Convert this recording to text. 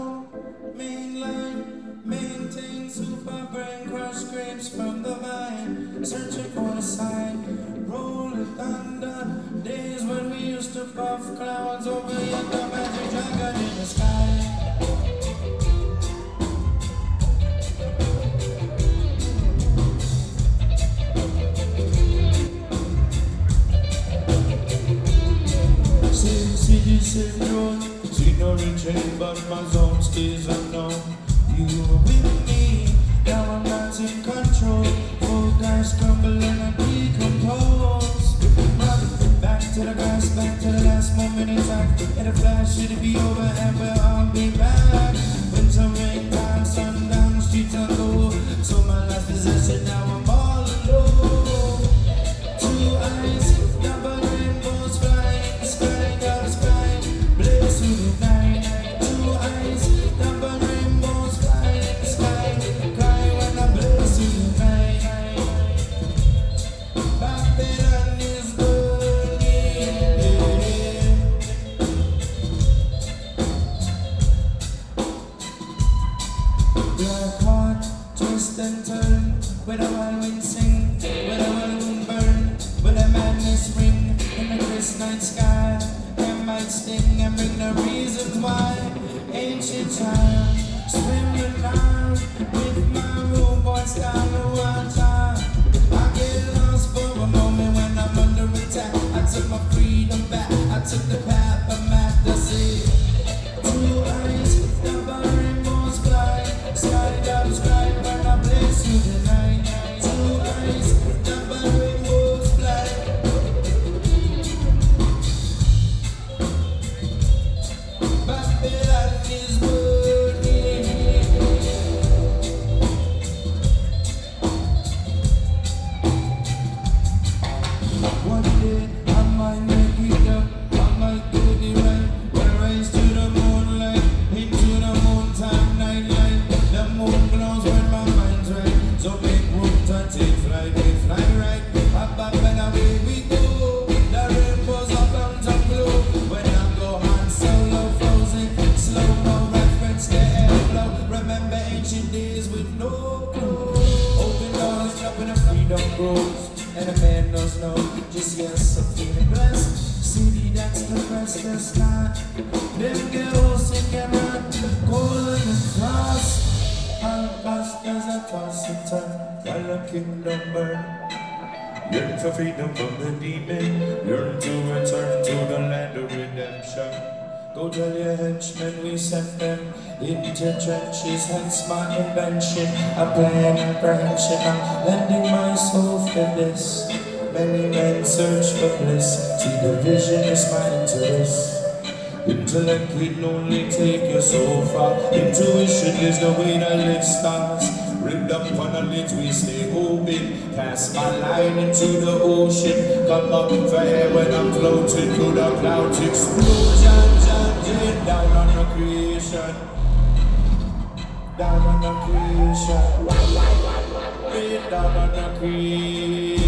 mainline, maintain super brain, crush grapes from the vine, searching for a sign, roll it thunder, days when we used to puff clouds over yet the magic dragon in the sky. Same road, see no return, but my zone stays unknown. You were with me, now I'm not in control. Full guys crumble and I decompose. Back to the grass, back to the last moment in time. In a flash, it'll be over and we'll all be back. Winter rain time, sundown, streets are low. So my last possession, now I'm all alone. Two eyes, double rainbows flying, sky out of sky. Blaze through the night, two eyes, double rainbows flying in the sky. Cry when I blaze through the night. Babylon is burning. Black heart, twist and turn, with a wild wind sing, with a wild wind burn, with a madness ring in the crisp night sky. Might sting and bring the reasons why. Ancient child, swimming down with my robots down the water. I get lost for a moment when I'm under attack. I took my freedom back. I took the path of fantasy. Two eyes, double rainbows fly. Sky down, sky when I blaze through the night. Two eyes, double rainbows fly. Babylon is burning. One day I might make it up, I might get it right. I rise to the moonlight, into the moontime nightlight. The moon glows when my mind's right, so make room to take flight right. Up and away we go. The rainbows are bound to glow when I go Han Solo frozen. Slow mo reference the airflow. Remember ancient days with no clothes. Open doors, dropping the freedom grows. And a man knows no, just yes, I'm feeling blessed. City that's the rest of the sky. Them girls in camera, golden and frost. I'll pass as I toss and turn, while the kingdom burn. Yearn for freedom from the demon, yearn to return to the land of redemption. Go tell your henchmen we sent them into trenches, hence my invention. A plan, apprehension, I'm lending my soul for this. Many men search for bliss, see the vision is my interest. Intellect can only take you so far. Intuition is the way that live stars. Rigged up on the lids, we stay open. Cast my line into the ocean. Come up for air when I'm floating through the clouds. Explosion, down on the creation. Down on the creation. Down on the creation.